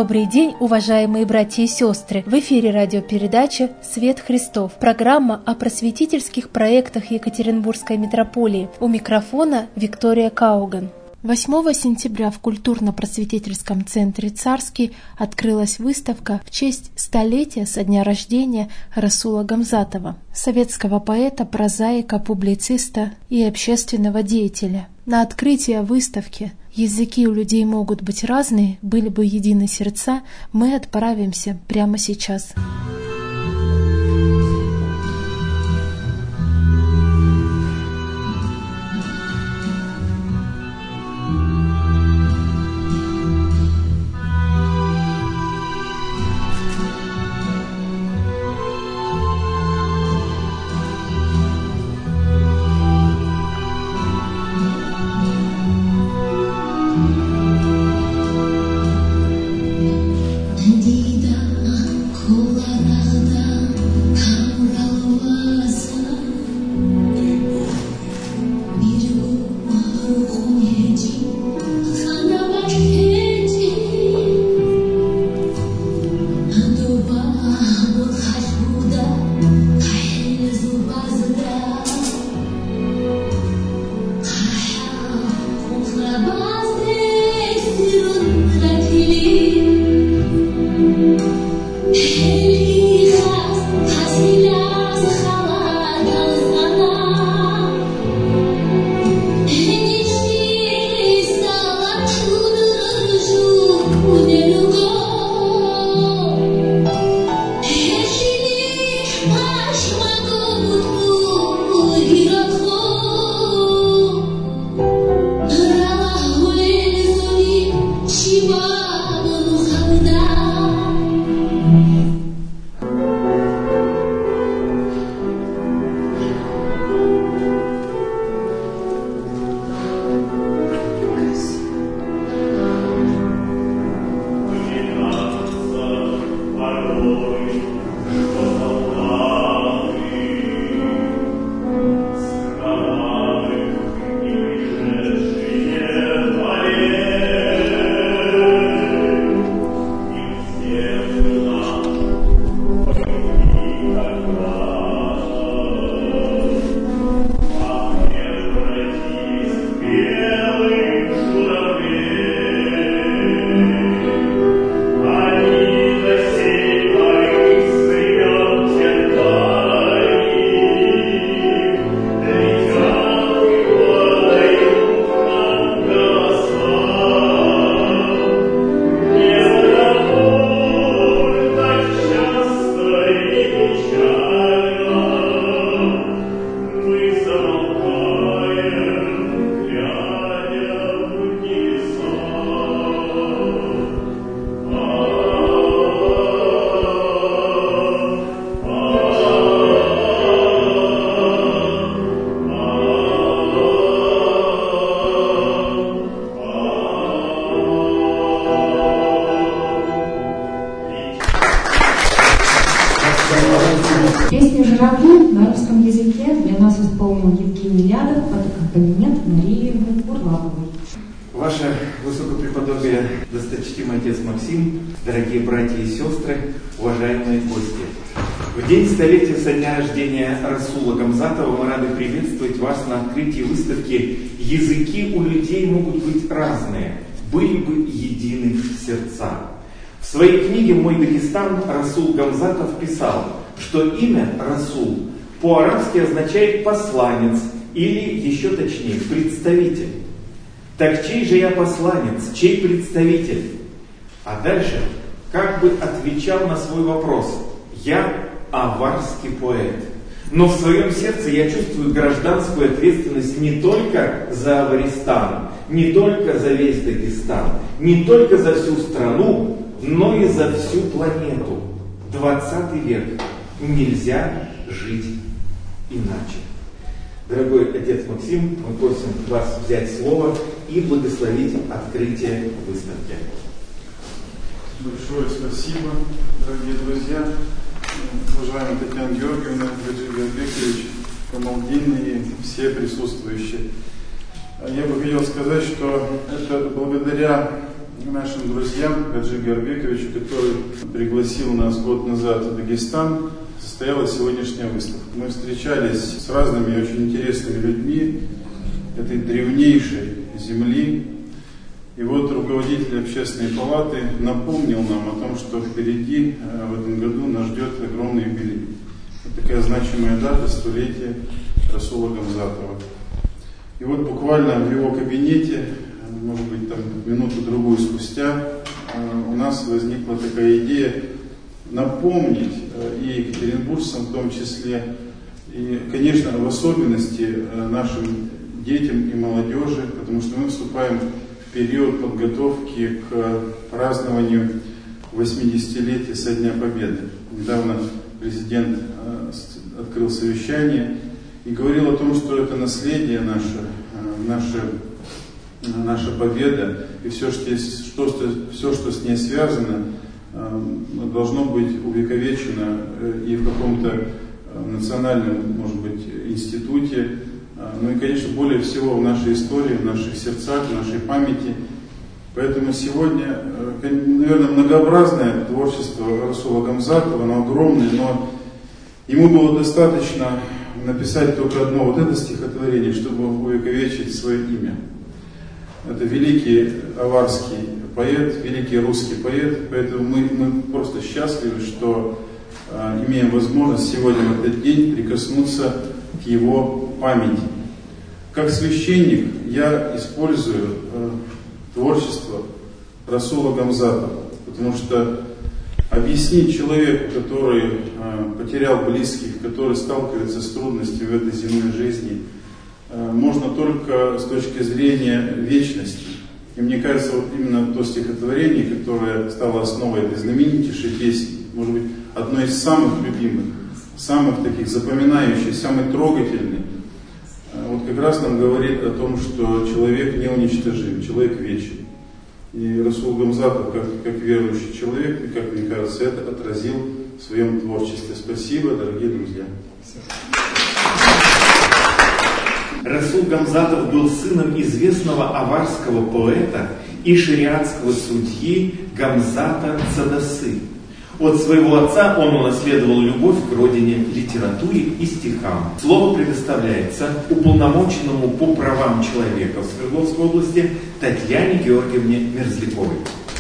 Добрый день, уважаемые братья и сестры! В эфире радиопередача «Свет Христов». Программа о просветительских проектах Екатеринбургской митрополии. У микрофона Виктория Кауган. 8 сентября в культурно-просветительском центре «Царский» открылась выставка в честь столетия со дня рождения Расула Гамзатова, советского поэта, прозаика, публициста и общественного деятеля. На открытие выставки «Языки у людей могут быть разные, были бы едины сердца» мы отправимся прямо сейчас. Песню «Журавли» на русском языке для нас исполнил Евгений Лядов под аккомпанемент Марии Бурлавовой. Ваше Высокопреподобие, досточтимый отец Максим, дорогие братья и сестры, уважаемые гости. В день столетия со дня рождения Расула Гамзатова мы рады приветствовать вас на открытии выставки «Языки у людей могут быть разные, были бы едины сердца». В своей книге «Мой Дагестан» Расул Гамзатов писал, что имя Расул по-арабски означает «посланец» или, еще точнее, «представитель». Так чей же я посланец, чей представитель? А дальше как бы отвечал на свой вопрос: я аварский поэт. Но в своем сердце я чувствую гражданскую ответственность не только за Аваристан, не только за весь Дагестан, не только за всю страну, но и за всю планету. 20 век. Нельзя жить иначе. Дорогой отец Максим, мы просим вас взять слово и благословить открытие выставки. Большое спасибо, дорогие друзья, уважаемая Татьяна Георгиевна, Владимир Викторович, Камалдин и все присутствующие. Я бы хотел сказать, что это благодаря нашим друзьям, Гаджи Георбековичу, который пригласил нас год назад в Дагестан, состоялась сегодняшняя выставка. Мы встречались с разными очень интересными людьми этой древнейшей земли. И вот руководитель общественной палаты напомнил нам о том, что впереди в этом году нас ждет огромный юбилей. Это такая значимая дата, столетие Расула Гамзатова. И вот буквально в его кабинете, может быть, там минуту-другую спустя, у нас возникла такая идея напомнить и екатеринбуржцам в том числе, и, конечно, в особенности нашим детям и молодежи, потому что мы вступаем в период подготовки к празднованию 80-летия со Дня Победы. Недавно президент открыл совещание и говорил о том, что это наследие наша победа, и все, что с ней связано, должно быть увековечено и в каком-то национальном, может быть, институте, ну и, конечно, более всего в нашей истории, в наших сердцах, в нашей памяти. Поэтому сегодня, наверное, многообразное творчество Расула Гамзатова, оно огромное, но ему было достаточно написать только одно вот это стихотворение, чтобы увековечить свое имя. Это великий аварский поэт, великий русский поэт, поэтому мы просто счастливы, что имеем возможность сегодня в этот день прикоснуться к его памяти. Как священник я использую творчество Расула Гамзатова, потому что объяснить человеку, который потерял близких, который сталкивается с трудностями в этой земной жизни, можно только с точки зрения вечности. И мне кажется, вот именно то стихотворение, которое стало основой этой знаменитейшей песни, может быть, одной из самых любимых, самых таких запоминающих, самый трогательный, вот как раз нам говорит о том, что человек неуничтожим, человек вечен. И Расул Гамзатов, как верующий человек, и, как мне кажется, это отразил в своем творчестве. Спасибо, дорогие друзья. Расул Гамзатов был сыном известного аварского поэта и шариатского судьи Гамзата Цадасы. От своего отца он унаследовал любовь к родине, литературе и стихам. Слово предоставляется уполномоченному по правам человека в Свердловской области Татьяне Георгиевне Мерзляковой.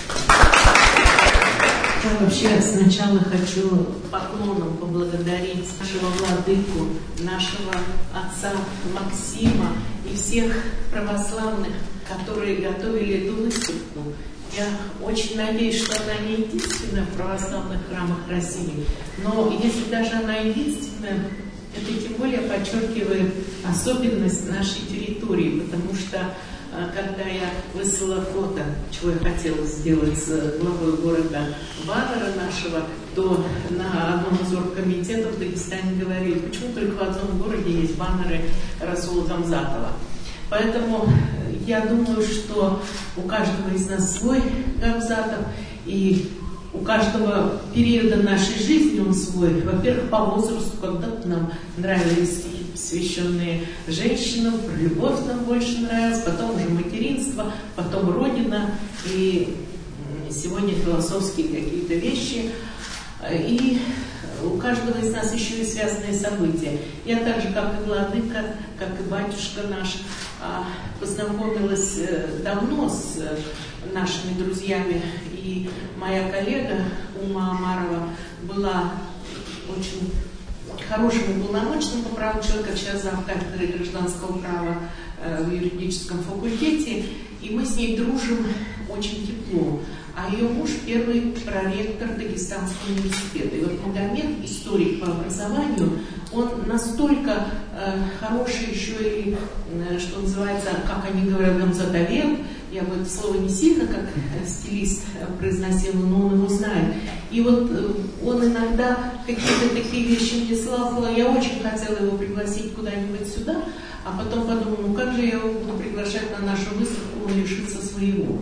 Я вообще сначала хочу поклоном поблагодарить нашего владыку, нашего отца Максима и всех православных, которые готовили эту выставку. Я очень надеюсь, что она не единственная в православных храмах России, но если даже она единственная, это тем более подчеркивает особенность нашей территории, потому что когда я выслала фото, чего я хотела сделать с главой города баннера нашего, то на одном из оргкомитетов в Дагестане говорили, почему только в одном городе есть баннеры Расула Гамзатова. Поэтому я думаю, что у каждого из нас свой Гамзатов, и у каждого периода нашей жизни он свой. Во-первых, по возрасту, когда-то нам нравились стихи, посвященные женщинам, про любовь нам больше нравилось, потом уже материнство, потом Родина, и сегодня философские какие-то вещи. И у каждого из нас еще и связанные события. Я так же, как и владыка, как и батюшка наш, познакомилась давно с нашими друзьями. И моя коллега Ума Амарова была очень хорошим уполномоченным по правам человека, сейчас завкафедрой гражданского права в юридическом факультете. И мы с ней дружим очень тепло. А ее муж первый проректор Дагестанского университета. И вот Магомед, историк по образованию, он настолько хороший еще и, что называется, как они говорят, гамзатовед. Я бы это слово не сильно, как стилист, произносила, но он его знает. И вот он иногда какие-то такие вещи мне слал. Я очень хотела его пригласить куда-нибудь сюда, а потом подумала, ну как же я его буду приглашать на нашу выставку, он лишится своего.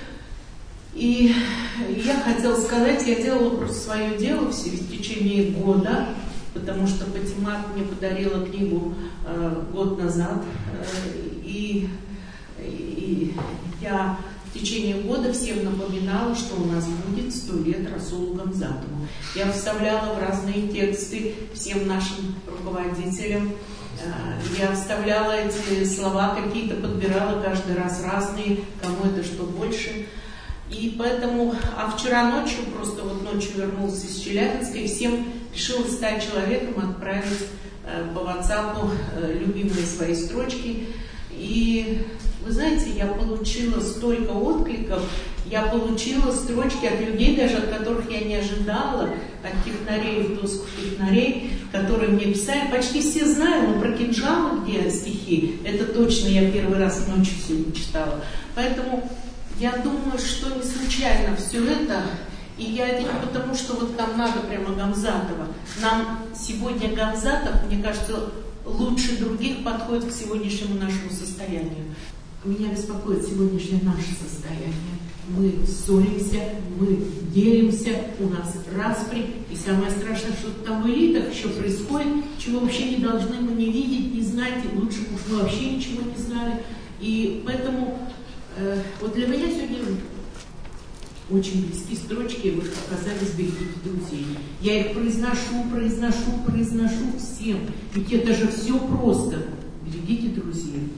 И я хотела сказать, я делала просто свое дело в течение года, потому что Патимат мне подарила книгу год назад, и я в течение года всем напоминала, что у нас будет 100 лет Расулу Гамзатову. Я вставляла в разные тексты всем нашим руководителям. Я вставляла эти слова какие-то, подбирала каждый раз разные, кому это что больше. И поэтому, вчера ночью, просто вот ночью вернулась из Челябинска, и всем решила стать человеком, отправить по WhatsApp любимые свои строчки. И вы знаете, я получила столько откликов, я получила строчки от людей, даже от которых я не ожидала, от технарей, вдовских технарей, которые мне писали. Почти все знаю, но про кинжалы, где стихи, это точно я первый раз ночью сегодня читала. Поэтому я думаю, что не случайно все это, и я это не потому, что вот там надо прямо Гамзатова. Нам сегодня Гамзатов, мне кажется, лучше других подходит к сегодняшнему нашему состоянию. Меня беспокоит сегодняшнее наше состояние. Мы ссоримся, мы делимся, у нас распри, и самое страшное, что там в элитах еще происходит, чего вообще не должны мы не видеть, не знать, и лучше уж мы вообще ничего не знали. И поэтому вот для меня сегодня очень близкие строчки, вы оказались «Берегите друзей». Я их произношу всем. Ведь это же все просто. Берегите друзей.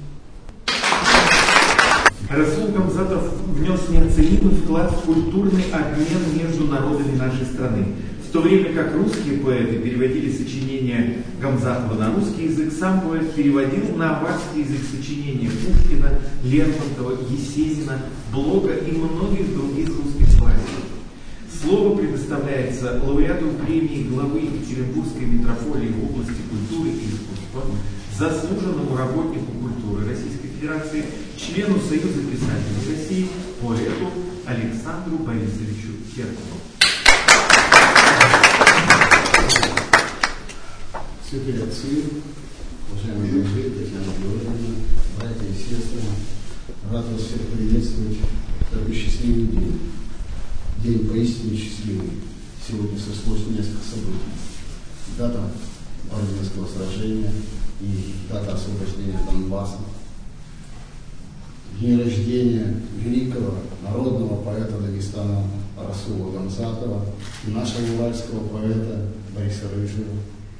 Расул Гамзатов внес неоценимый вклад в культурный обмен между народами нашей страны. В то время как русские поэты переводили сочинения Гамзатова на русский язык, сам поэт переводил на аварский язык сочинения Пушкина, Лермонтова, Есенина, Блока и многих других русских классиков. Слово предоставляется лауреату премии главы Екатеринбургской митрополии в области культуры и искусства, заслуженному работнику культуры Российской Федерации, члену Союза писателей России, поэту Александру Борисовичу Керкову. Святые отцы, уважаемые друзья, Татьяна Георгиевна, братья и сестры, рад вас всех приветствовать в такой счастливый день. День поистине счастливый. Сегодня сошлось несколько событий. Дата Бородинского сражения и дата освобождения Донбасса. День рождения великого народного поэта Дагестана Расула Гамзатова и нашего уральского поэта Бориса Рыжего.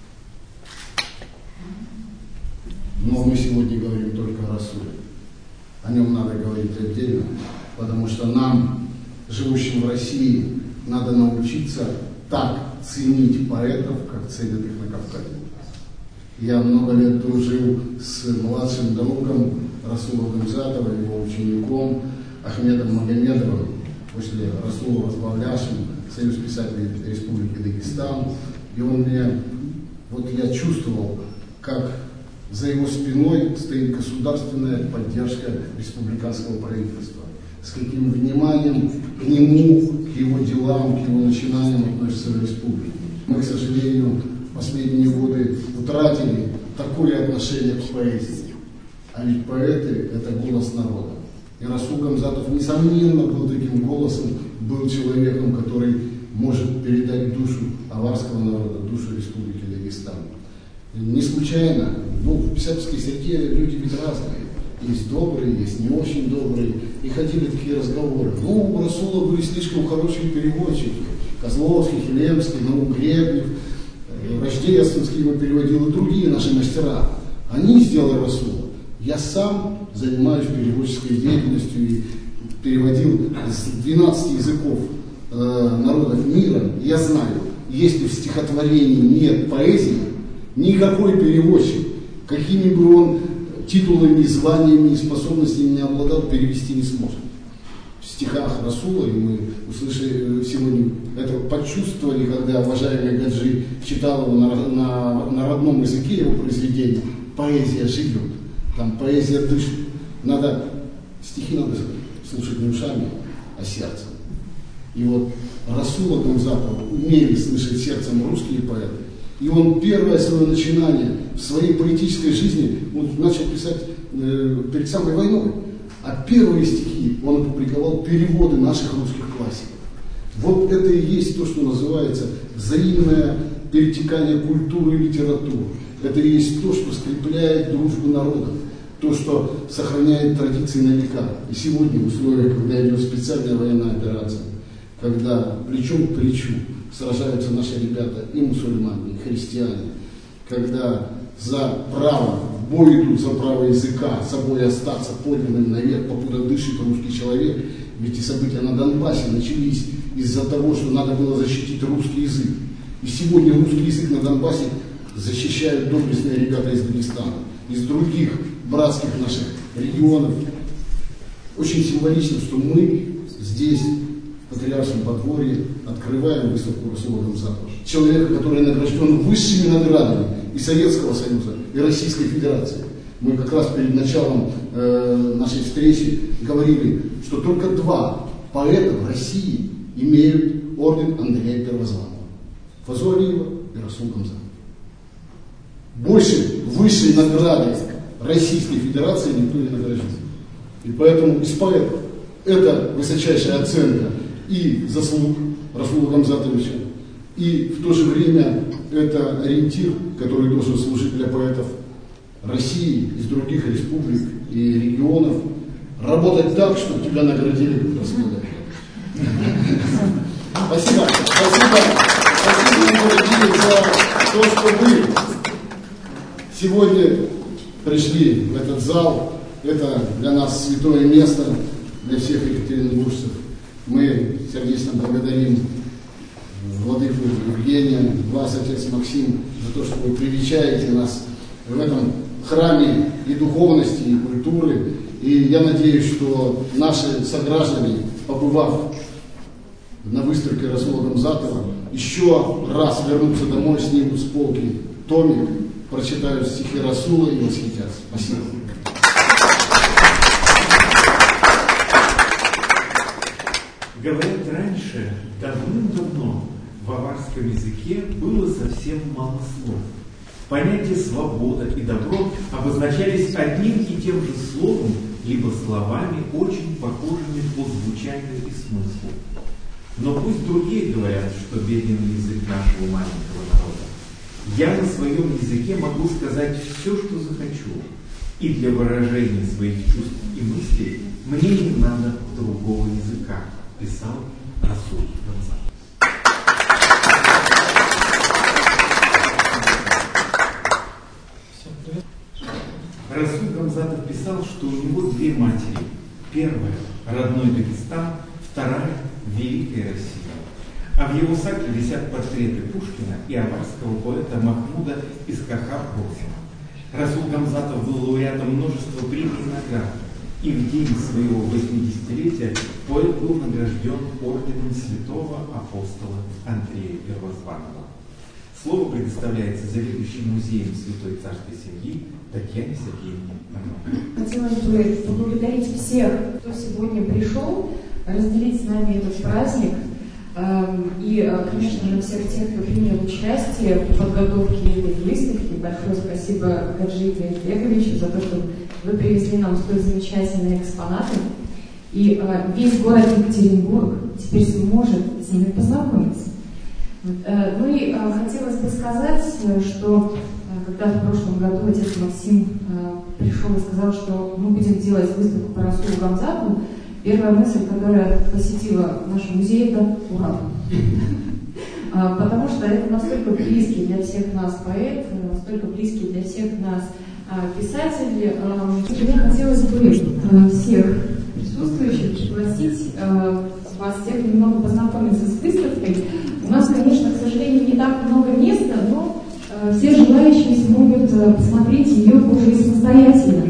Но мы сегодня говорим только о Расуле. О нем надо говорить отдельно, потому что нам, живущим в России, надо научиться так ценить поэтов, как ценят их на Кавказе. Я много лет дружил с младшим другом Расула Гамзатова, его учеником Ахмедом Магомедовым, после Расула возглавлявшим Союз писателей Республики Дагестан. И он мне, вот я чувствовал, как за его спиной стоит государственная поддержка республиканского правительства. С каким вниманием к нему, к его делам, к его начинаниям относится республика. Мы, к сожалению, в последние годы утратили такое отношение к поэзии. А ведь поэты – это голос народа. И Расул Гамзатов, несомненно, был таким голосом, был человеком, который может передать душу аварского народа, душу республики Дагестан. Не случайно, в писательской среде люди ведь разные. Есть добрые, есть не очень добрые. И ходили такие разговоры. У Расула были слишком хорошие переводчики. Козловский, Хилемский, Гребнев, Рождественский его переводил, и другие наши мастера. Они сделали Расула. Я сам занимаюсь переводческой деятельностью и переводил с 12 языков народов мира. Я знаю, если в стихотворении нет поэзии, никакой переводчик, какими бы он титулами, званиями и способностями не обладал, перевести не сможет. В стихах Расула, и мы услышали сегодня, это почувствовали, когда уважаемый Гаджи читал его на родном языке, его произведение, поэзия живет, там поэзия дышит. Стихи надо слушать не ушами, а сердцем. И вот Расула Гамзатова умели слышать сердцем русские поэты. И он первое свое начинание в своей поэтической жизни он начал писать перед самой войной. А первые стихи он опубликовал переводы наших русских классиков. Вот это и есть то, что называется взаимное перетекание культуры и литературы. Это и есть то, что скрепляет дружбу народов. то, что сохраняет традиции на века. И сегодня в условиях, когда идет специальная военная операция, когда плечом к плечу сражаются наши ребята, и мусульмане, и христиане, когда за право, в бой идут за право языка, собой остаться поднятым навек, покуда дышит русский человек. Ведь и события на Донбассе начались из-за того, что надо было защитить русский язык. И сегодня русский язык на Донбассе защищают доблестные ребята из Дагестана, из других братских наших регионов. Очень символично, что мы здесь, в Патриаршем подворье, открываем выставку Расула Гамзатова, человека, который награжден высшими наградами и Советского Союза, и Российской Федерации. Мы как раз перед началом нашей встречи говорили, что только 2 поэта в России имеют орден Андрея Первозванного. Фазу Алиева и Расул Гамзатов. Больше высшей награды Российской Федерации никто не награжден. И поэтому из поэтов это высочайшая оценка и заслуг Расула Гамзатовича, и в то же время это ориентир, который должен служить для поэтов России, из других республик и регионов, работать так, чтобы тебя наградили как Расула. Спасибо. Спасибо, дорогие, за то, что вы сегодня пришли в этот зал. Это для нас святое место, для всех екатеринбуржцев. Мы сердечно благодарим владыку Евгения, вас, отец Максим, за то, что вы привечаете нас в этом храме и духовности, и культуры. И я надеюсь, что наши сограждане, побывав на выставке Расула Гамзатова, еще раз вернутся домой, снимут с полки томик, прочитают стихи Расула и восхитятся. Спасибо. Говорят, раньше, давным-давно, в аварском языке было совсем мало слов. Понятия «свобода» и «добро» обозначались одним и тем же словом, либо словами, очень похожими по звучанию и смыслу. Но пусть другие говорят, что беден язык нашего маленького народа. Я на своем языке могу сказать все, что захочу. И для выражения своих чувств и мыслей мне не надо другого языка, писал Расул Гамзатов. Расул Гамзатов писал, что у него 2 матери. Первая – родной Дагестан, вторая – Великая Россия. А в его саке висят портреты Пушкина и аварского поэта Махмуда Искаха-Прохина. Расул Гамзатов был лауреатом множества премий и наград. И в день своего 80-летия поэт был награжден орденом святого апостола Андрея Первозванного. Слово предоставляется заведующим музеем Святой Царской Семьи Татьяне Сергеевне Романовой. Хотелось бы поблагодарить всех, кто сегодня пришел, разделить с нами этот праздник. И, конечно же, всех тех, кто принял участие в подготовке этой выставки. Большое спасибо Гаджииту Беговичу за то, что вы привезли нам столь замечательные экспонаты. И весь город Екатеринбург теперь сможет с ними познакомиться. Ну и хотелось бы сказать, что когда в прошлом году отец Максим пришел и сказал, что мы будем делать выставку по Расулу Гамзатову, первая мысль, которая посетила наш музей, это «Ура!». Потому что это настолько близкий для всех нас поэт, настолько близкий для всех нас писатель. Мне хотелось бы всех присутствующих пригласить вас всех немного познакомиться с выставкой. У нас, конечно, к сожалению, не так много места, но все желающие смогут посмотреть ее уже самостоятельно.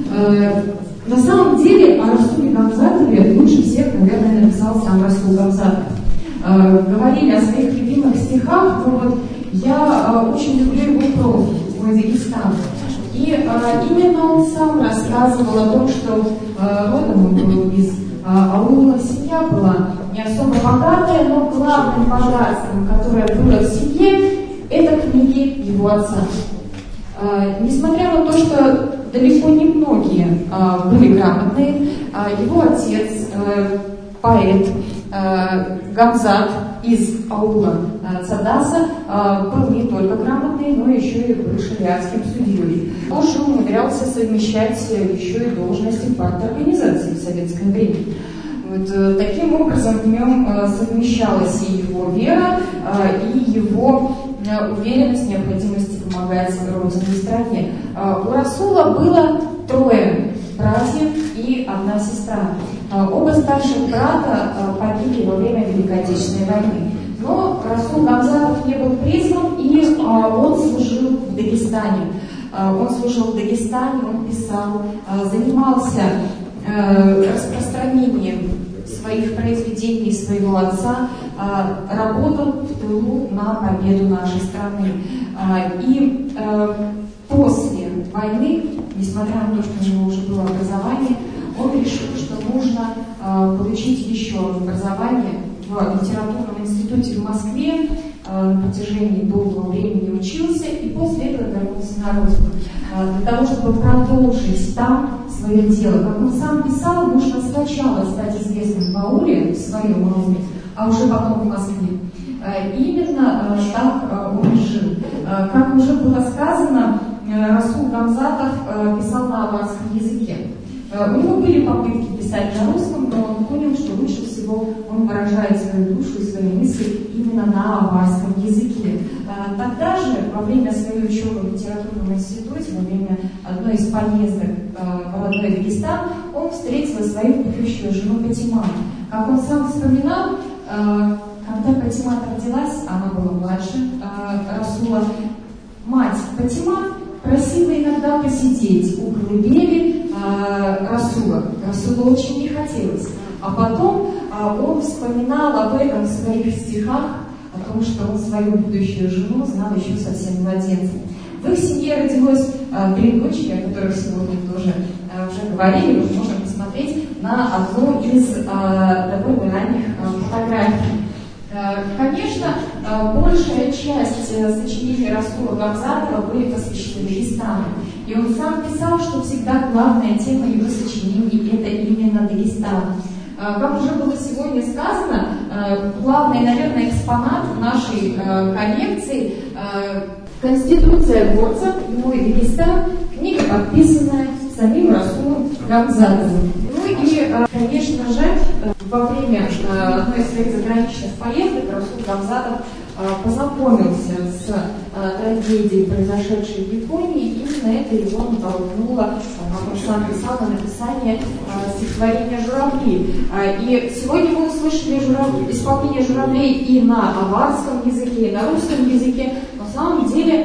На самом деле о Расуле Гамзатове лучше всех, наверное, написал сам Расул Гамзатов. Говорили о своих любимых стихах, но вот я очень люблю его прозу, мой Дагестан. И именно он сам рассказывал о том, что родом он был из аула, семья была не особо богатая, но главным богатством, которое было в семье, это книги его отца. Несмотря на то, что далеко не многие были грамотные, его отец, поэт Гамзат, из аула Цадаса был не только грамотный, но еще и был шариатским судьей. Он же умудрялся совмещать еще и должности в парторганизации в советское время. Вот, таким образом в нем совмещалась и его вера, и его уверенность в необходимости помогать родине и стране. У Расула было 3 братьев и 1 сестра. Оба старших брата погибли во время Великой Отечественной войны. Но Расул Гамзатов не был призван, и он служил в Дагестане. Он писал, занимался распространением своих произведений, своего отца, работал в тылу на победу нашей страны. И после войны, несмотря на то, что у него уже было образование, он решил, что нужно получить еще образование в литературном институте в Москве. На протяжении долгого времени учился и после этого вернулся на родину. Для того, чтобы продолжить там свое дело. Как он сам писал, нужно сначала стать известным в ауле, в своем роде, а уже потом в Москве. Именно так он жил. Как уже было сказано, Расул Гамзатов писал на аварском языке. У него были попытки писать на русском, но он понял, что лучше всего он выражает свою душу и свои мысли именно на аварском языке. Тогда же, во время своей учебы в литературном институте, во время одной из поездок в родной Дагестан, он встретил свою будущую жену Патимат. Как он сам вспоминал, когда Патимат родилась, она была младше Расула, мать Патимат просила иногда посидеть у колыбели Расула. Расулу очень не хотелось. А потом он вспоминал об этом в своих стихах, о том, что он свою будущую жену знал еще совсем младенцем. В их семье родилось 3 дочери, о которых сегодня тоже уже говорили. Мы можем посмотреть на одну из довольно ранних фотографий. Конечно, большая часть сочинений Расула Гамзатова были посвящены Дагестану. И он сам писал, что всегда главная тема его сочинений – это именно Дагестан. Как уже было сегодня сказано, главный, наверное, экспонат в нашей коллекции – Конституция горца «Мой Дагестан», книга, подписанная самим Расулом Гамзатовым. Ну и, конечно же, во время одной из своих заграничных поездок Расул Гамзатов познакомился с трагедией, произошедшей в Японии, и именно это его натолкнуло, как он сам писал, на написание стихотворения «Журавли». И сегодня мы услышали исполнение «Журавлей» и на аварском языке, и на русском языке. На самом деле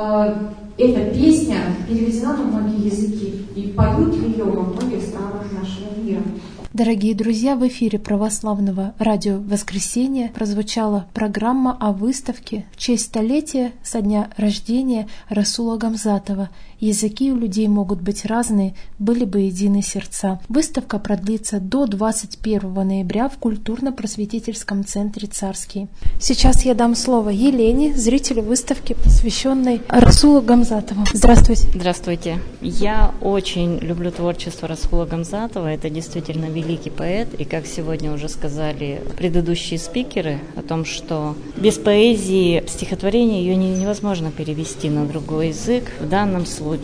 эта песня переведена на многие языки, и поют ее во многих странах нашего мира. Дорогие друзья, в эфире православного радио «Воскресенье» прозвучала программа о выставке в честь столетия со дня рождения Расула Гамзатова. Языки у людей могут быть разные, были бы едины сердца. Выставка продлится до 21 ноября в культурно-просветительском центре «Царский». Сейчас я дам слово Елене, зрителю выставки, посвященной Расулу Гамзатову. Здравствуйте. Здравствуйте. Я очень люблю творчество Расула Гамзатова. Это действительно великий поэт. И как сегодня уже сказали предыдущие спикеры о том, что без поэзии стихотворение ее невозможно перевести на другой язык. В данном случае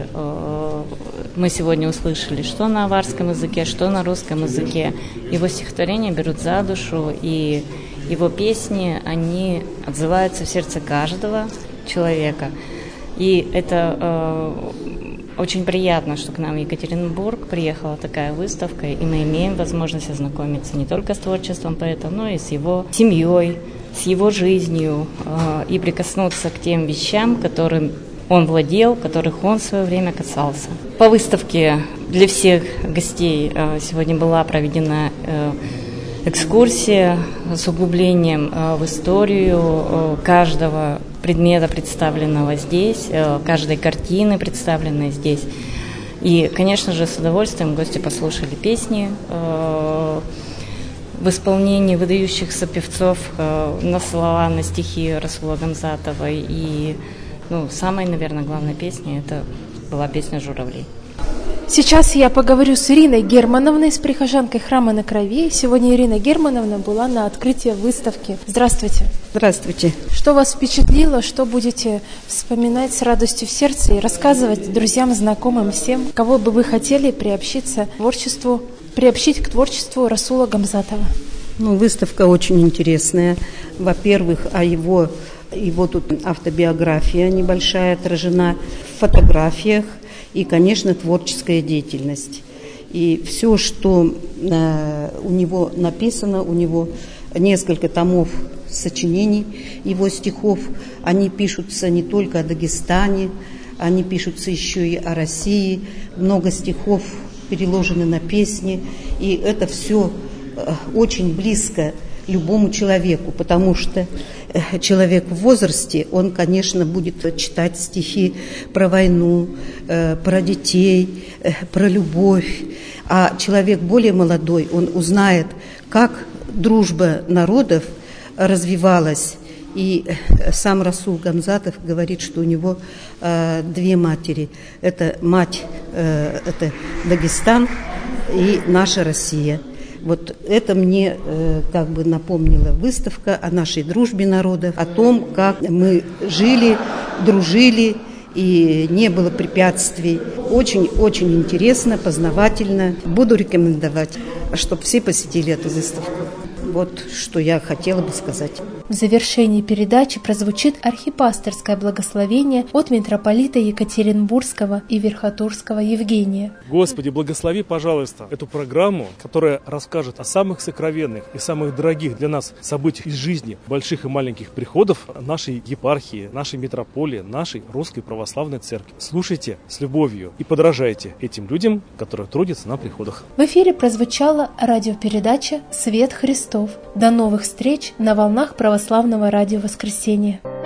мы сегодня услышали, что на аварском языке, что на русском языке. Его стихотворения берут за душу, и его песни, они отзываются в сердце каждого человека. И это очень приятно, что к нам в Екатеринбург приехала такая выставка, и мы имеем возможность ознакомиться не только с творчеством поэта, но и с его семьей, с его жизнью, и прикоснуться к тем вещам, которым он владел, которых он в свое время касался. По выставке для всех гостей сегодня была проведена экскурсия с углублением в историю каждого предмета, представленного здесь, каждой картины, представленной здесь. И, конечно же, с удовольствием гости послушали песни в исполнении выдающихся певцов на слова, на стихи Расула Гамзатова. И самая, наверное, главная песня – это была песня «Журавли». Сейчас я поговорю с Ириной Германовной, с прихожанкой храма на Крови. Сегодня Ирина Германовна была на открытии выставки. Здравствуйте. Здравствуйте. Что вас впечатлило, что будете вспоминать с радостью в сердце и рассказывать друзьям, знакомым, всем, кого бы вы хотели приобщить к творчеству Расула Гамзатова? Выставка очень интересная. Во-первых, его тут автобиография небольшая отражена в фотографиях и, конечно, творческая деятельность. И все, что у него написано, у него несколько томов сочинений, его стихов, они пишутся не только о Дагестане, они пишутся еще и о России. Много стихов переложены на песни, и это все очень близко любому человеку, потому что человек в возрасте, он, конечно, будет читать стихи про войну, про детей, про любовь, а человек более молодой, он узнает, как дружба народов развивалась. И сам Расул Гамзатов говорит, что у него две матери. Это мать, это Дагестан и наша Россия. Вот это мне как бы напомнила выставка о нашей дружбе народов, о том, как мы жили, дружили и не было препятствий. Очень-очень интересно, познавательно. Буду рекомендовать, чтобы все посетили эту выставку. Вот что я хотела бы сказать. В завершении передачи прозвучит архипасторское благословение от митрополита Екатеринбургского и Верхотурского Евгения. Господи, благослови, пожалуйста, эту программу, которая расскажет о самых сокровенных и самых дорогих для нас событиях из жизни больших и маленьких приходов нашей епархии, нашей митрополии, нашей Русской Православной Церкви. Слушайте с любовью и подражайте этим людям, которые трудятся на приходах. В эфире прозвучала радиопередача «Свет Христов». До новых встреч на волнах Православного радио Воскресения.